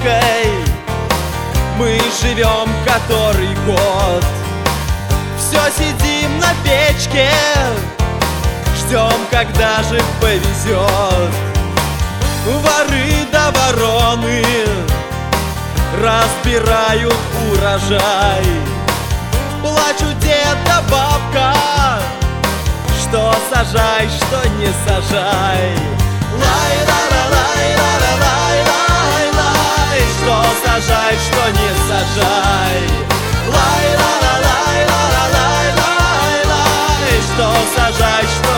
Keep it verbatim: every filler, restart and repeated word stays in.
бабкой мы живем который год. Все сидим на печке, ждем, когда же повезет. Воры да вороны разбирают урожай. Плачут дед да бабка, что сажай, что не сажай. Лай-ла-ла-лай-ла-ла-лай-лай-лай, что сажай, что не сажай. Лай-ла-ла-лай-ла-ла-лай-лай-лай, что сажай, что